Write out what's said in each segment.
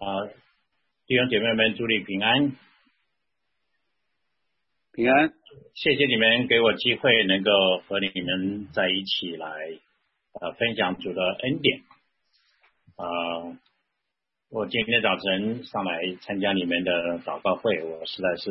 弟兄姐妹们，祝你平安， 平安。 谢谢你们给我机会能够和你们在一起来分享主的恩典。我今天早晨上来参加你们的祷告会，我实在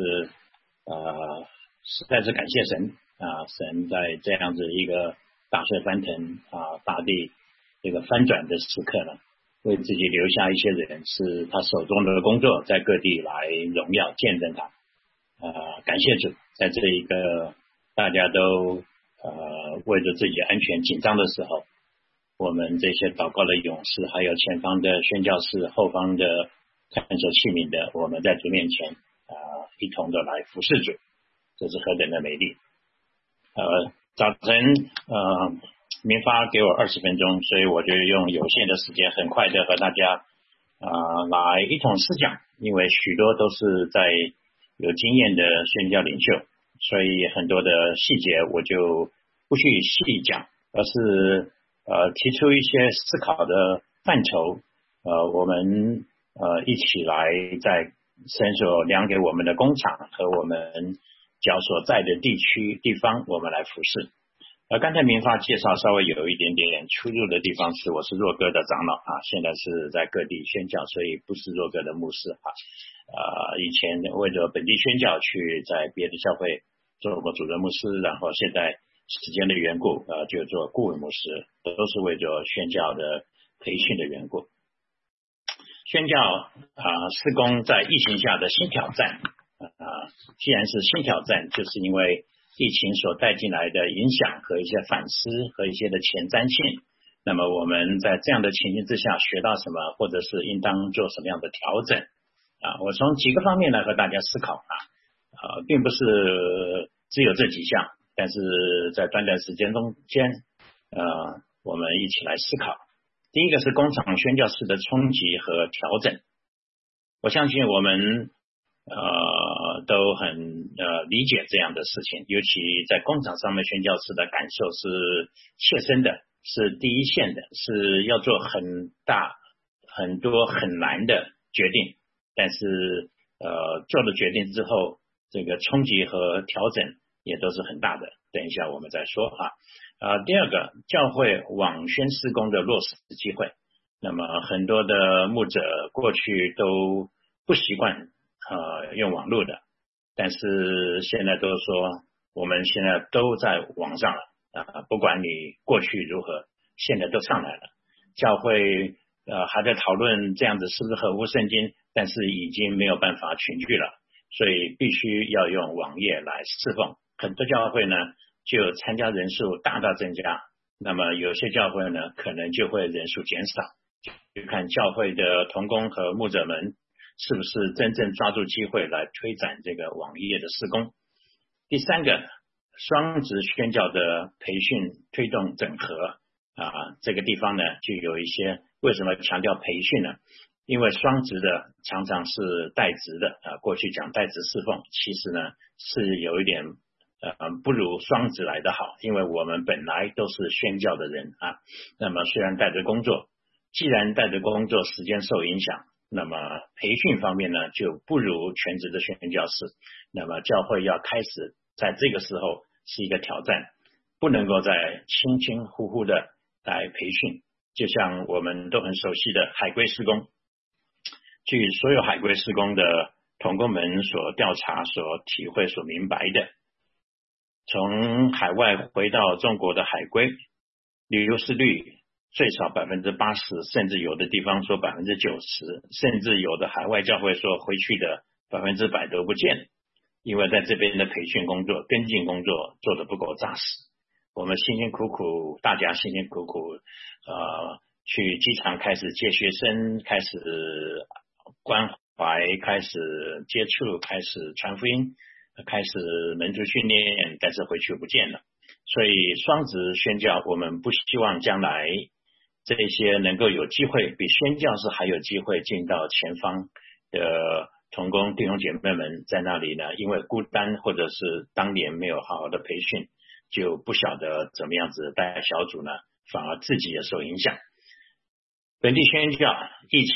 是感谢神神在这样子一个大水翻腾大地这个翻转的时刻呢，为自己留下一些人是他手中的工作，在各地来荣耀见证他。感谢主，在这一个大家都为着自己安全紧张的时候，我们这些祷告的勇士，还有前方的宣教士，后方的看守器皿的，我们在主面前一同的来服侍主，这是何等的美丽。早晨明发给我20分钟，所以我就用有限的时间很快的和大家来一同思讲，因为许多都是在有经验的宣教领袖，所以很多的细节我就不去细讲，而是提出一些思考的范畴，我们一起来在神所量给我们的工厂和我们脚所在的地方，我们来服侍。刚才明发介绍稍微有一点点出入的地方是，我是若哥的长老现在是在各地宣教，所以不是若哥的牧师以前为了本地宣教去在别的教会做过主任牧师，然后现在时间的缘故就做顾问牧师，都是为了宣教的培训的缘故。宣教事工在疫情下的新挑战既然是新挑战，就是因为疫情所带进来的影响和一些反思和一些的前瞻性，那么我们在这样的情形之下学到什么，或者是应当做什么样的调整我从几个方面来和大家思考并不是只有这几项，但是在短短时间中间我们一起来思考。第一个是工厂宣教士的冲击和调整，我相信我们都很理解这样的事情，尤其在工厂上面宣教士的感受是切身的，是第一线的，是要做很多很难的决定，但是做了决定之后，这个冲击和调整也都是很大的，等一下我们再说第二个，教会网宣事工的落实机会，那么很多的牧者过去都不习惯用网络的，但是现在都说我们现在都在网上了不管你过去如何，现在都上来了。教会还在讨论这样子是不是合乎圣经，但是已经没有办法群聚了，所以必须要用网页来侍奉。很多教会呢就参加人数大大增加，那么有些教会呢可能就会人数减少，就看教会的同工和牧者们是不是真正抓住机会来推展这个网页的事工。第三个，双职宣教的培训推动整合这个地方呢就有一些，为什么强调培训呢？因为双职的常常是代职的过去讲代职侍奉，其实呢是有一点不如双职来得好，因为我们本来都是宣教的人那么虽然带着工作，既然带着工作时间受影响，那么培训方面呢就不如全职的宣教士，那么教会要开始在这个时候是一个挑战，不能够再轻轻忽忽的来培训。就像我们都很熟悉的海归事工，据所有海归事工的同工们所调查所体会所明白的，从海外回到中国的海归流失率最少 80%， 甚至有的地方说 90%， 甚至有的海外教会说回去的 100% 都不见，因为在这边的培训工作跟进工作做得不够扎实。我们辛辛苦苦，大家辛辛苦苦去机场开始接学生，开始关怀，开始接触，开始传福音，开始门徒训练，但是回去不见了。所以双职宣教，我们不希望将来这些能够有机会比宣教士还有机会进到前方的同工弟兄姐妹们在那里呢，因为孤单或者是当年没有好好的培训，就不晓得怎么样子带小组呢，反而自己也受影响。本地宣教疫情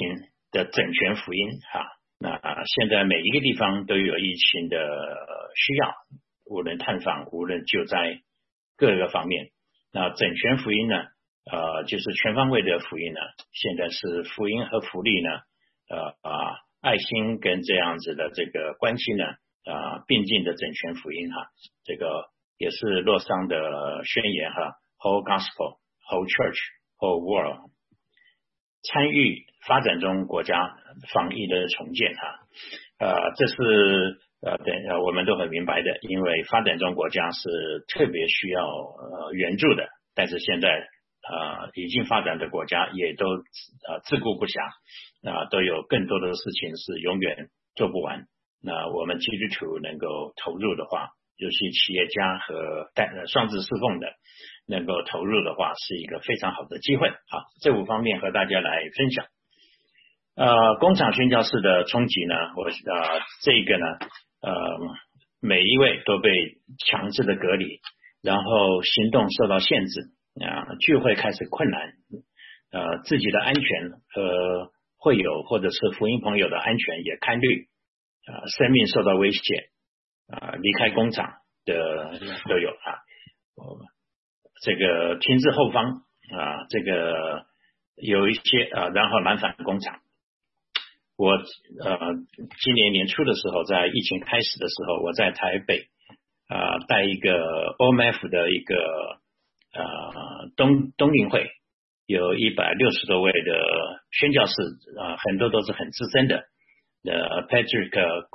的整全福音那现在每一个地方都有疫情的需要，无论探访，无论救灾，各个方面。那整全福音呢，就是全方位的福音呢，现在是福音和福利呢，爱心跟这样子的这个关系呢，并进的整全福音这个也是洛桑的宣言whole gospel, whole church, whole world。参与发展中国家防疫的重建这是我们都很明白的，因为发展中国家是特别需要援助的，但是现在已经发展的国家也都自顾不暇，都有更多的事情是永远做不完。那我们基督徒能够投入的话，尤其企业家和双职侍奉的能够投入的话，是一个非常好的机会。这5方面和大家来分享。工厂宣教士的冲击呢，这个呢，每一位都被强制的隔离，然后行动受到限制，聚会开始困难，自己的安全和会友或者是福音朋友的安全也堪虑，生命受到威胁，离开工厂的都有这个停滞后方这个有一些然后南返工厂。我今年年初的时候，在疫情开始的时候，我在台北带一个 OMF 的一个冬令会，有160多位的宣教士很多都是很资深的Patrick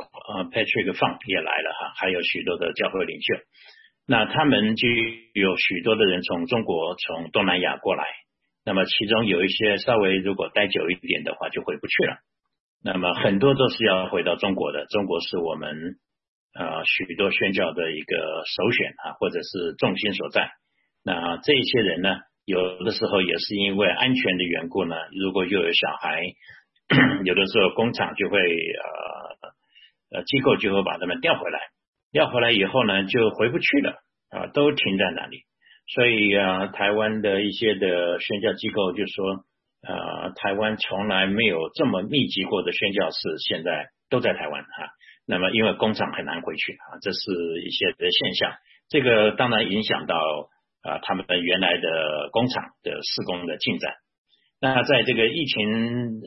Funk 也来了还有许多的教会领袖。那他们就有许多的人从中国从东南亚过来，那么其中有一些稍微如果待久一点的话就回不去了，那么很多都是要回到中国的，中国是我们许多宣教的一个首选或者是重心所在。那这些人呢，有的时候也是因为安全的缘故呢，如果又有小孩有的时候工厂就会机构就会把他们调回来以后呢就回不去了都停在那里。所以台湾的一些的宣教机构就说台湾从来没有这么密集过的宣教士，现在都在台湾那么因为工厂很难回去这是一些的现象。这个当然影响到他们原来的工厂的施工的进展。那在这个疫情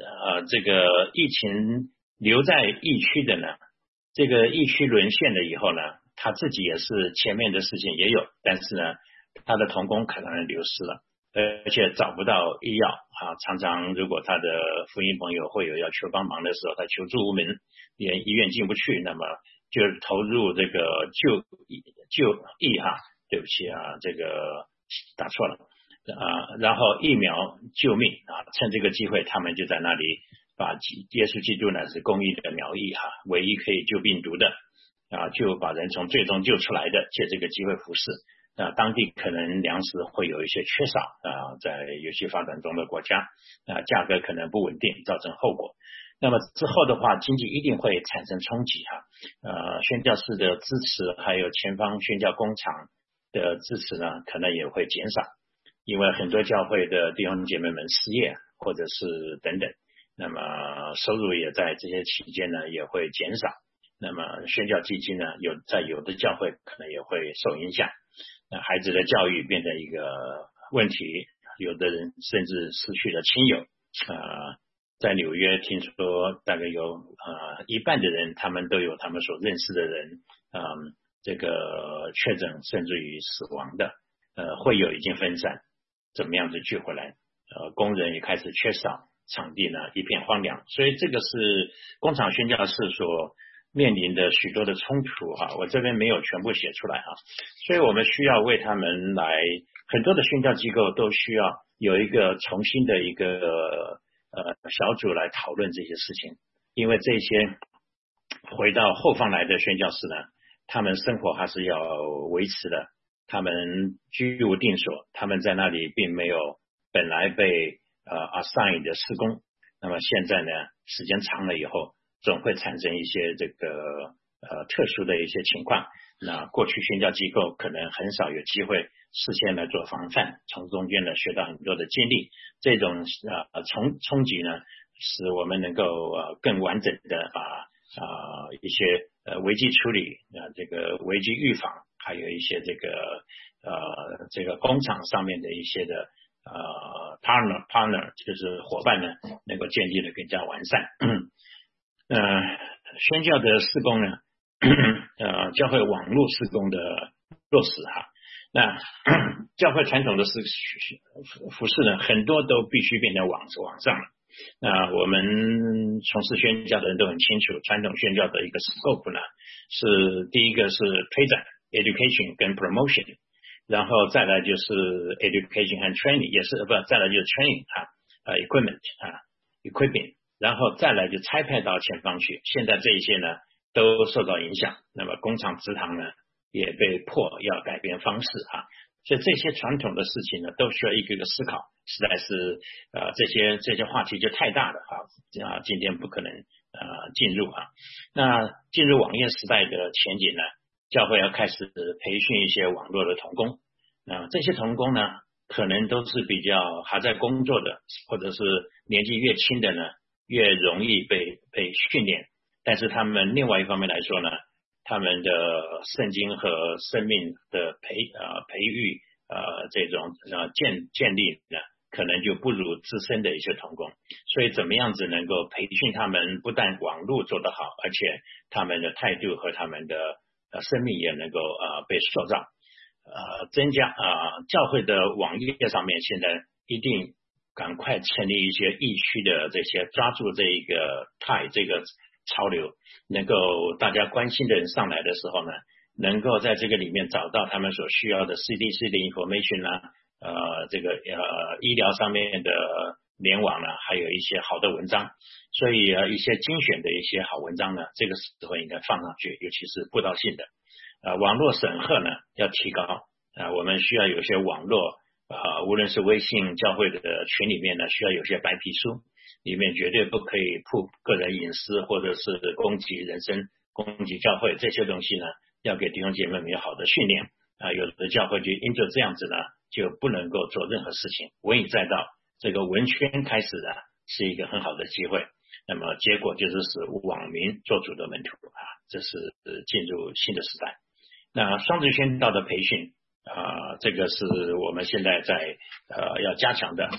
留在疫区的呢，这个疫区沦陷了以后呢，他自己也是前面的事情也有，但是呢他的同工可能流失了，而且找不到医药常常如果他的福音朋友会有要求帮忙的时候，他求助无门，连医院进不去，那么就投入这个就医对不起这个打错了然后疫苗救命趁这个机会他们就在那里把耶稣基督呢是公义的苗裔唯一可以救病毒的就把人从最终救出来的，借这个机会服侍。当地可能粮食会有一些缺少在有些发展中的国家价格可能不稳定，造成后果。那么之后的话，经济一定会产生冲击宣教士的支持还有前方宣教工厂的支持呢可能也会减少，因为很多教会的弟兄姐妹们失业或者是等等，那么收入也在这些期间呢也会减少，那么宣教基金呢在有的教会可能也会受影响，那孩子的教育变成一个问题，有的人甚至失去了亲友在纽约听说大概有一半的人他们都有他们所认识的人这个确诊甚至于死亡的会友已经分散，怎么样子聚回来工人也开始缺少，场地呢一片荒凉，所以这个是工厂宣教士所面临的许多的冲突我这边没有全部写出来所以我们需要为他们来，很多的宣教机构都需要有一个重新的一个小组来讨论这些事情，因为这些回到后方来的宣教士呢，他们生活还是要维持的，他们居无定所，他们在那里并没有本来被assign 的事工，那么现在呢时间长了以后总会产生一些这个特殊的一些情况，那过去宣教机构可能很少有机会事先来做防范，从中间呢学到很多的经历，这种冲击呢使我们能够更完整的把一些危机处理这个危机预防，还有一些这个工厂上面的一些的partner 就是伙伴呢，能够建立的更加完善。宣教的事工呢，教会网络事工的落实哈。那教会传统的服事呢，很多都必须变成网上了。那我们从事宣教的人都很清楚，传统宣教的一个 scope 呢，是第一个是推展 education 跟 promotion， 然后再来就是 education 和 training， 也是再来就是 training equipment， 然后再来就差派到前方去。现在这一些呢都受到影响，那么工厂职堂呢也被迫要改变方式所以这些传统的事情呢，都需要一个个思考，实在是这些话题就太大了今天不可能进入那进入网页时代的前景呢，教会要开始培训一些网络的同工。这些同工呢，可能都是比较还在工作的，或者是年纪越轻的呢，越容易被训练。但是他们另外一方面来说呢，他们的圣经和生命的培育这种建立呢，可能就不如自身的一些同工。所以怎么样子能够培训他们，不但网络做得好，而且他们的态度和他们的生命也能够被塑造。增加教会的网页上面现在一定赶快成立一些疫区的这些，抓住这个潮流，能够大家关心的人上来的时候呢，能够在这个里面找到他们所需要的 CDC 的 information 这个医疗上面的联网还有一些好的文章。所以一些精选的一些好文章呢，这个时候应该放上去，尤其是布道性的。网络审核呢要提高我们需要有些网络无论是微信教会的群里面呢，需要有些白皮书，里面绝对不可以曝个人隐私或者是攻击人身、攻击教会，这些东西呢，要给弟兄姐妹们有好的训练有的教会就因着这样子呢，就不能够做任何事情。文以载道，这个文宣开始是一个很好的机会，那么结果就是使网民做主的门徒这是进入新的时代。那双职宣道的培训这个是我们现在在要加强的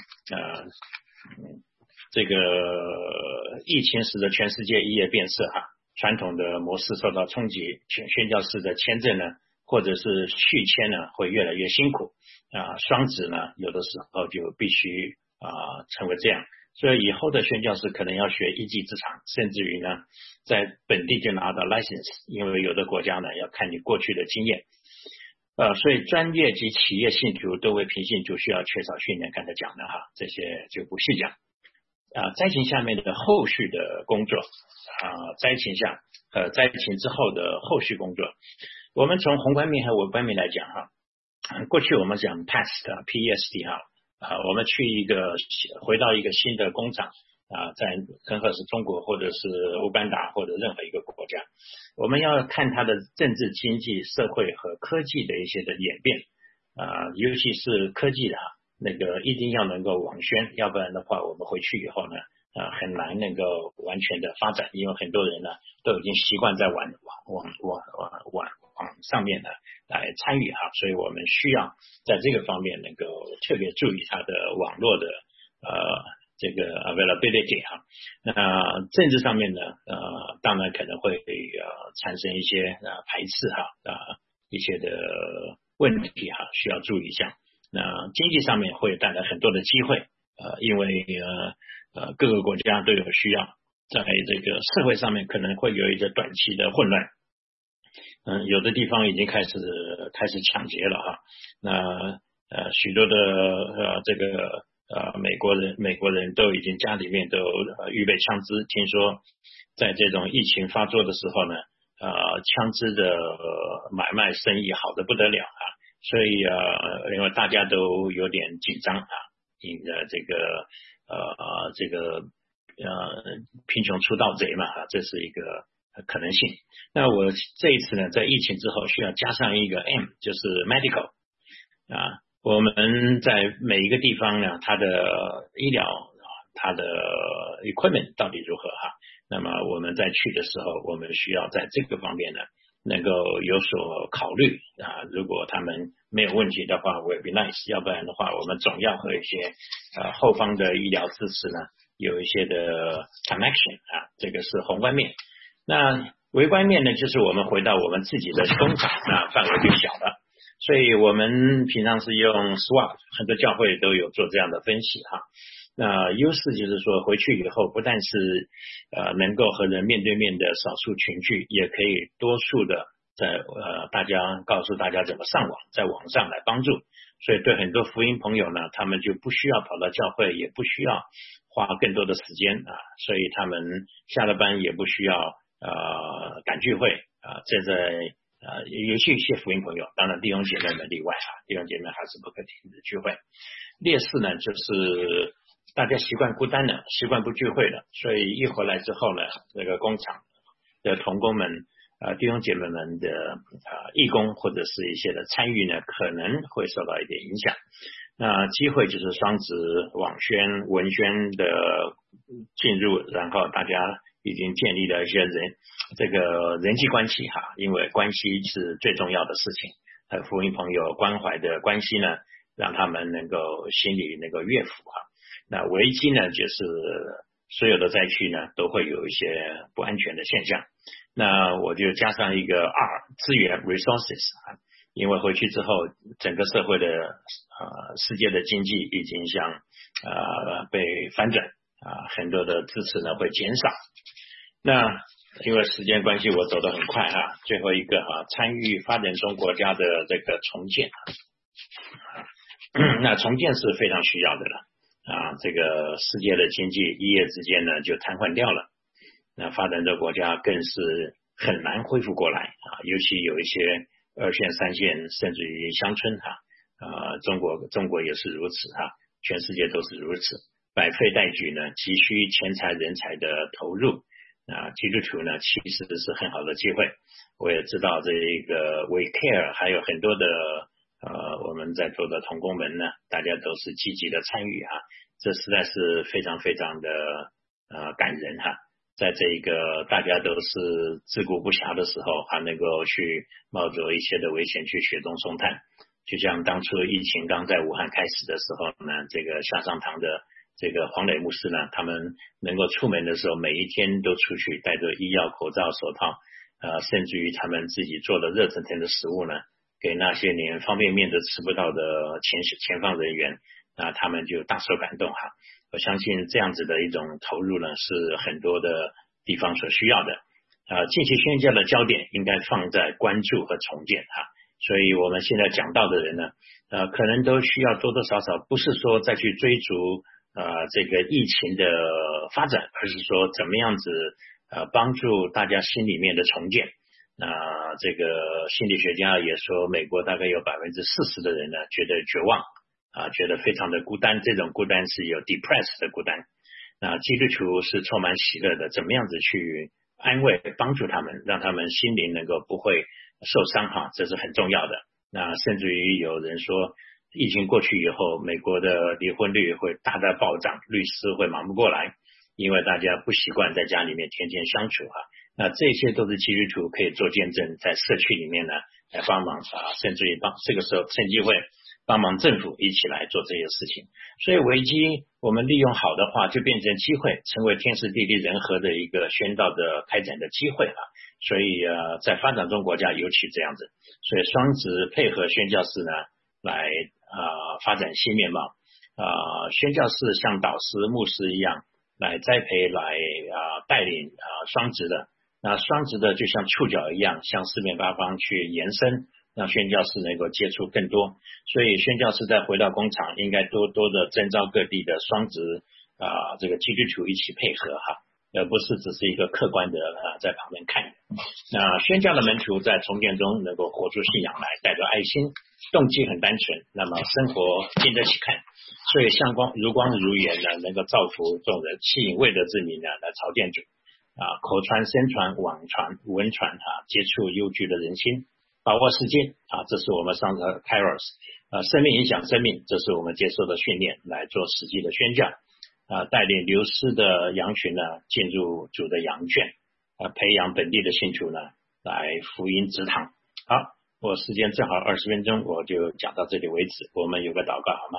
这个疫情使得全世界一夜变色传统的模式受到冲击，宣教士的签证呢，或者是续签呢，会越来越辛苦双职呢，有的时候就必须成为这样。所以以后的宣教士可能要学一技之长，甚至于呢，在本地就拿到 license， 因为有的国家呢要看你过去的经验。所以专业及企业信徒都为平信徒需要缺少训练，刚才讲的这些就不细讲。灾情下面的后续的工作灾情下灾情之后的后续工作，我们从宏观面和微观面来讲过去我们讲 past PSD 我们回到一个新的工厂在任何是中国或者是乌干达或者任何一个国家，我们要看它的政治、经济、社会和科技的一些的演变尤其是科技的那个一定要能够网宣，要不然的话我们回去以后呢很难能够完全的发展，因为很多人呢都已经习惯在网上面呢来参与所以我们需要在这个方面能够特别注意它的网络的这个 availability 那政治上面呢当然可能会产生一些排斥一些的问题需要注意一下。那经济上面会带来很多的机会因为各个国家都有需要，在这个社会上面可能会有一个短期的混乱有的地方已经开始抢劫了那许多的这个美国人都已经家里面都预备枪支，听说在这种疫情发作的时候呢枪支的买卖生意好得不得了所以因为大家都有点紧张因着这个贫穷出盗贼嘛这是一个可能性。那我这一次呢，在疫情之后需要加上一个 M， 就是 medical我们在每一个地方呢，它的医疗它的 equipment 到底如何哈。那么我们在去的时候，我们需要在这个方面呢能够有所考虑啊。如果他们没有问题的话 will be nice， 要不然的话我们总要和一些后方的医疗支持呢有一些的 connection 啊，这个是宏观面。那微观面呢，就是我们回到我们自己的工厂，那范围就小了。所以我们平常是用 SWOT， 很多教会都有做这样的分析哈。那优势就是说回去以后不但是能够和人面对面的少数群聚，也可以多数的在大家告诉大家怎么上网，在网上来帮助。所以对很多福音朋友呢，他们就不需要跑到教会，也不需要花更多的时间啊，所以他们下了班也不需要赶聚会啊。这在尤其一些福音朋友，当然弟兄姐妹们例外啊，弟兄姐妹还是不可停的聚会。劣势呢，就是大家习惯孤单了，习惯不聚会了，所以一回来之后呢，这个工厂的同工们弟兄姐妹们的义工或者是一些的参与呢，可能会受到一点影响。那机会就是双职网宣文宣的进入，然后大家已经建立了一些这个人际关系哈，因为关系是最重要的事情。和福音朋友关怀的关系呢，让他们能够心里能够悦服哈。那危机呢，就是所有的灾区呢都会有一些不安全的现象。那我就加上一个 R 资源 resources 啊，因为回去之后整个社会的世界的经济已经像被反转啊，很多的支持呢会减少。那因为时间关系我走得很快哈，最后一个参与发展中国家的这个重建那重建是非常需要的了啊，这个世界的经济一夜之间呢就瘫痪掉了，那发展中国家更是很难恢复过来啊，尤其有一些2线3线甚至于乡村中国也是如此全世界都是如此，百废待举呢，急需钱财人才的投入。基督徒呢其实是很好的机会。我也知道这个 We Care 还有很多的我们在座的同工们呢，大家都是积极的参与这实在是非常非常的感人在这个大家都是自顾不暇的时候，还能够去冒着一些的危险去雪中送炭。就像当初疫情刚在武汉开始的时候呢，这个下上堂的这个黄磊牧师呢，他们能够出门的时候，每一天都出去带着医药口罩手套甚至于他们自己做的热腾腾的食物呢，给那些连方便面都吃不到的前方人员，那他们就大受感动我相信这样子的一种投入呢，是很多的地方所需要的近期宣教的焦点应该放在关注和重建所以我们现在讲到的人呢可能都需要多多少少不是说再去追逐这个疫情的发展，而是说怎么样子帮助大家心里面的重建。这个心理学家也说，美国大概有40%的人呢觉得绝望觉得非常的孤单，这种孤单是有 depressed 的孤单。那基督徒是充满喜乐的，怎么样子去安慰帮助他们，让他们心灵能够不会受伤这是很重要的。那甚至于有人说疫情过去以后，美国的离婚率会大大暴涨，律师会忙不过来，因为大家不习惯在家里面天天相处那这些都是基督徒可以做见证，在社区里面呢来帮忙甚至于这个时候趁机会帮忙政府一起来做这些事情。所以危机我们利用好的话，就变成机会，成为天时地利人和的一个宣道的开展的机会所以在发展中国家尤其这样子，所以双职配合宣教士呢来发展新面貌宣教士像导师牧师一样来栽培来带领双职的，那双职的就像触角一样向四面八方去延伸，让宣教士能够接触更多。所以宣教士再回到工厂应该多多的征召各地的双职这个基督徒一起配合而不是只是一个客观的在旁边看。那宣教的门徒在重建中能够活出信仰来，带着爱心，动机很单纯，那么生活经得起看，所以像如光如盐呢，能够造福众人，吸引未得之民呢来朝见主口传声传网传文传接触忧惧的人心，把握时间这是我们上的 Kairos 生命影响生命，这是我们接受的训练来做实际的宣教。 带领流失的羊群呢进入主的羊圈，培养本地的信徒呢来福音植堂。好，我时间正好20分钟，我就讲到这里为止。我们有个祷告好吗？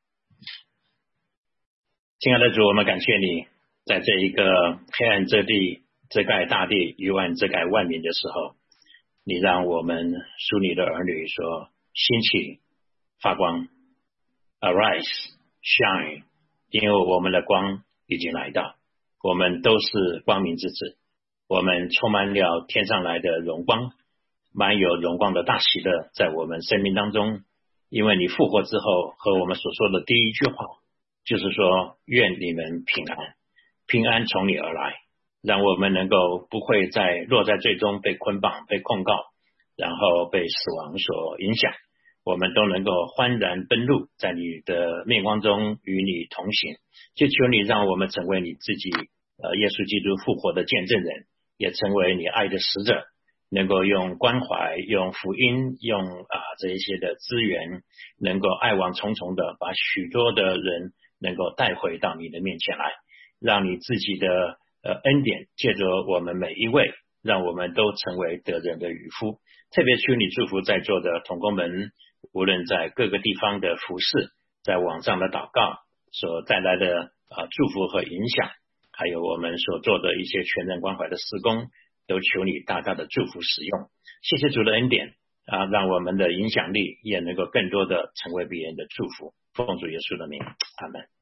亲爱的主，我们感谢你，在这一个黑暗遮地、遮盖大地、幽暗遮盖万民的时候，你让我们属你的儿女说兴起发光 Arise Shine， 因为我们的光已经来到，我们都是光明之子，我们充满了天上来的荣光，满有荣光的大喜乐在我们生命当中。因为你复活之后和我们所说的第一句话就是说，愿你们平安，平安从你而来，让我们能够不会再落在最终被捆绑、被控告，然后被死亡所影响，我们都能够欢然奔入，在你的面光中与你同行。就求你让我们成为你自己耶稣基督复活的见证人，也成为你爱的使者，能够用关怀、用福音、用这一些的资源，能够爱往重重的把许多的人能够带回到你的面前来，让你自己的恩典借着我们每一位，让我们都成为得人的渔夫。特别求你祝福在座的同工们，无论在各个地方的服侍，在网上的祷告所带来的祝福和影响，还有我们所做的一些全人关怀的事工，都求你大大的祝福使用。谢谢主的恩典让我们的影响力也能够更多的成为别人的祝福。奉主耶稣的名，阿们。